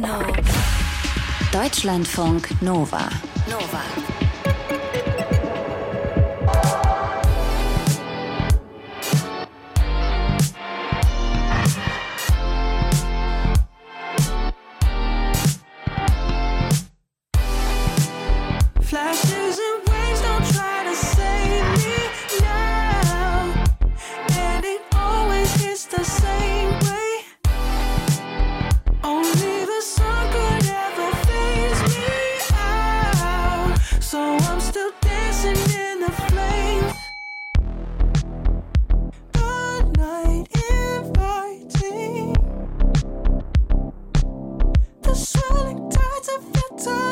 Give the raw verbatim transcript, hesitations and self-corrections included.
Deutschlandfunk Nova. Nova. Flashes and waves don't try to save me now, and it always hits the same way. Only the sun could ever phase me out, so I'm still dancing in the flames. The night inviting, the swirling tides of your time.